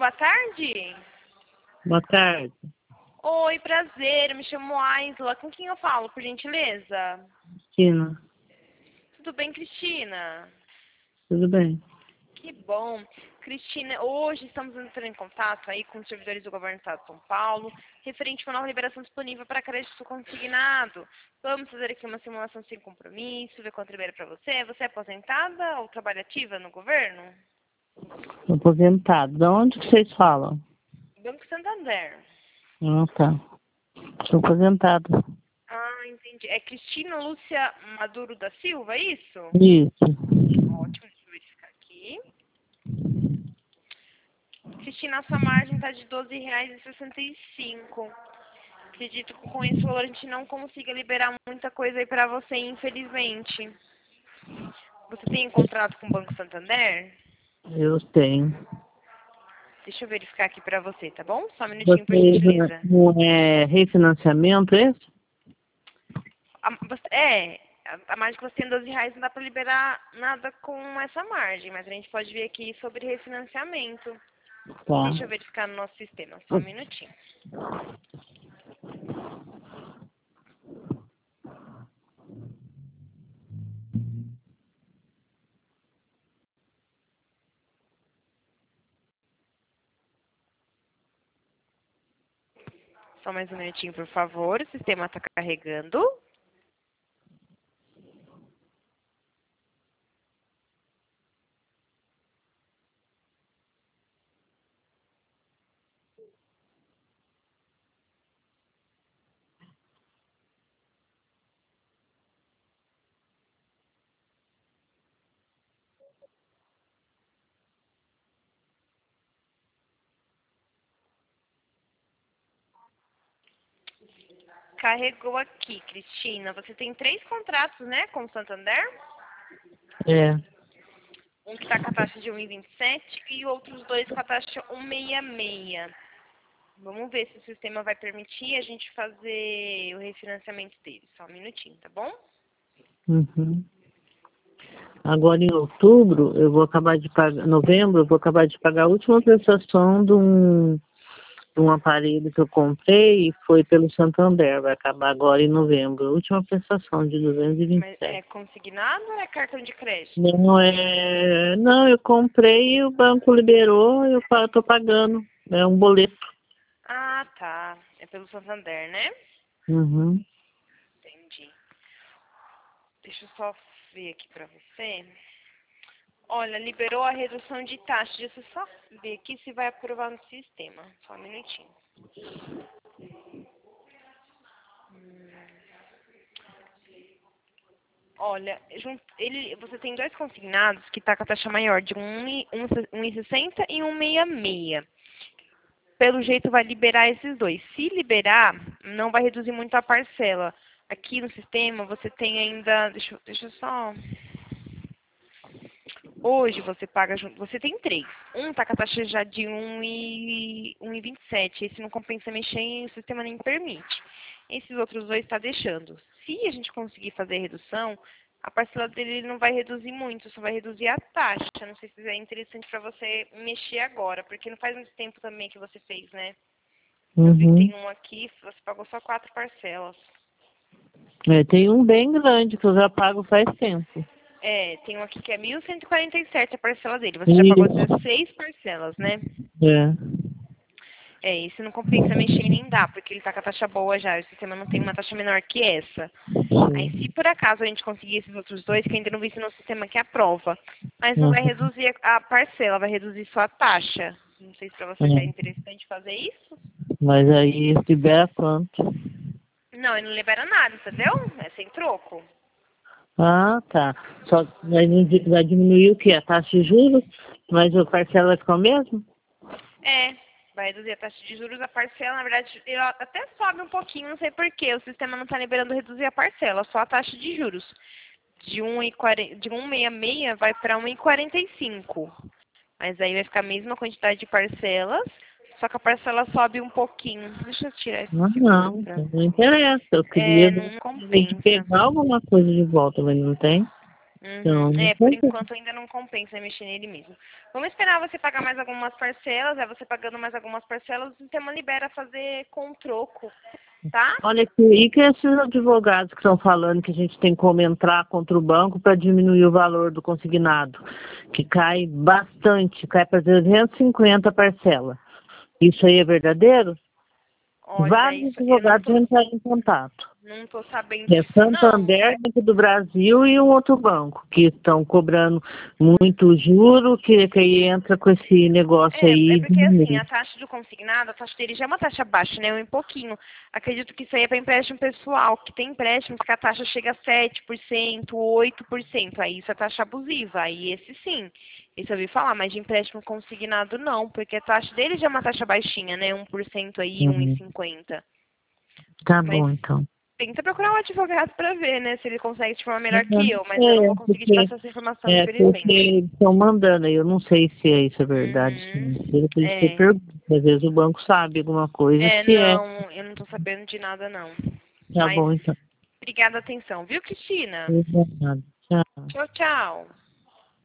boa tarde. Boa tarde. Oi, prazer. Eu me chamo Aisla. Com quem eu falo, por gentileza? Cristina, Tudo bem, Cristina? tudo bem? Que bom. Cristina, hoje estamos entrando em contato aí com os servidores do Governo do Estado de São Paulo, referente a uma nova liberação disponível para crédito consignado. Vamos fazer aqui uma simulação sem compromisso, ver quanto libera para você. Você é aposentada ou trabalha ativa no governo? Aposentado. De onde que vocês falam? Banco Santander. Ah, tá. Sou aposentado. Ah, entendi. É Cristina Lúcia Maduro da Silva, é isso? Isso. Ótimo, deixa eu verificar aqui. Cristina, a sua margem está de R$ 12,65. Acredito que com esse valor a gente não consiga liberar muita coisa aí para você, infelizmente. Você tem contrato com o Banco Santander? Eu tenho. Deixa eu verificar aqui para você, tá bom? Só um minutinho, por Vocês gentileza. não é refinanciamento esse? A margem que você tem R$ 12 não dá para liberar nada com essa margem, mas a gente pode ver aqui sobre refinanciamento. Tá. Deixa eu verificar no nosso sistema, só um minutinho. Só mais um minutinho, por favor. O sistema está carregando. Carregou aqui, Cristina. Você tem 3 contratos, né, com o Santander? É. Um que está com a taxa de 1,27 e outros 2 com a taxa 1,66. Vamos ver se o sistema vai permitir a gente fazer o refinanciamento dele. Só um minutinho, tá bom? Uhum. Agora em outubro, eu vou acabar de pagar, novembro, eu vou acabar de pagar a última prestação de um aparelho que eu comprei e foi pelo Santander. Vai acabar agora em novembro. A última prestação de Mas é 227. consignado ou é cartão de crédito? Não é. Não, eu comprei e o banco liberou e eu tô pagando. É um boleto. Ah, tá. É pelo Santander, né? Uhum. Entendi. Deixa eu só ver aqui pra você. Olha, liberou a redução de taxa. Deixa eu só ver aqui se vai aprovar no sistema. Só um minutinho. Olha, você tem 2 consignados que está com a taxa maior de 1,60 e 1,66. Pelo jeito vai liberar esses dois. Se liberar, não vai reduzir muito a parcela. Aqui no sistema você tem ainda. Deixa eu só. Hoje você paga junto. Você tem 3. Um tá com a taxa já de 1,27. Esse não compensa mexer e o sistema nem permite. Esses outros 2 está deixando. Se a gente conseguir fazer a redução, a parcela dele não vai reduzir muito, só vai reduzir a taxa. Não sei se é interessante para você mexer agora, porque não faz muito tempo também que você fez, né? Eu vi que Uhum. tem um aqui, você pagou só 4 parcelas. É, tem um bem grande que eu já pago faz tempo. É, tem um aqui que é 1.147 a parcela dele. Você já pagou 16 parcelas, né? É. É, esse não compensa mexer e nem dá, porque ele tá com a taxa boa já. O sistema não tem uma taxa menor que essa. Aí, se Sim. por acaso a gente conseguir esses outros 2, que ainda não vi se no sistema que aprova, mas não vai Uhum. reduzir a parcela, vai reduzir só a taxa. Não sei se pra você já é É. interessante fazer isso. Mas aí libera quanto? Não, ele não libera nada, entendeu? É sem troco. Ah, tá. Só vai diminuir o quê? A taxa de juros? Mas a parcela vai ficar o mesmo? É, vai reduzir a taxa de juros, a parcela, na verdade, ela até sobe um pouquinho, não sei porquê. O sistema não está liberando reduzir a parcela, só a taxa de juros. De 1,66 vai para 1,45. Mas aí vai ficar a mesma quantidade de parcelas, só que a parcela sobe um pouquinho. Deixa eu tirar esse Ah, seguro não. pra... Não interessa. Eu queria É, ver não se a gente compensa. pegar alguma coisa de volta, mas não tem. Então, Uhum. Por enquanto ainda não compensa mexer nele mesmo. Vamos esperar você pagar mais algumas parcelas, você pagando mais algumas parcelas, o sistema libera fazer com troco, tá? olha aqui, e que esses advogados que estão falando que a gente tem como entrar contra o banco para diminuir o valor do consignado, que cai bastante, cai para 350 parcela. Isso aí é verdadeiro? Olha, Vários isso eu advogados já entraram em contato. não tô sabendo É disso não. Santander, Banco do Brasil e um outro banco que estão cobrando muito juro, que aí entra com esse negócio É aí. porque assim, a taxa do consignado, a taxa dele já é uma taxa baixa, né? Um pouquinho. Acredito que isso aí é para empréstimo pessoal, que tem empréstimos que a taxa chega a 7%, 8%. Aí isso é taxa abusiva. Aí esse sim. Isso eu ouvi falar, mas de empréstimo consignado não, porque a taxa dele já é uma taxa baixinha, né? 1% aí, Uhum. 1,50%. Tá Mas bom, então. tenta procurar um advogado para ver, né? Se ele consegue te informar melhor que eu, mas eu não É, vou conseguir te passar essa informação, porque infelizmente. eles estão mandando aí. Eu não sei se isso é verdade, se é Uhum. mentira, por isso que eu É. pergunto. Às vezes o banco sabe alguma coisa, se é. Não, eu não tô sabendo de nada, não. Tá Mas bom, então. obrigada a atenção, viu, Cristina? Obrigada. Tchau. Tchau, tchau.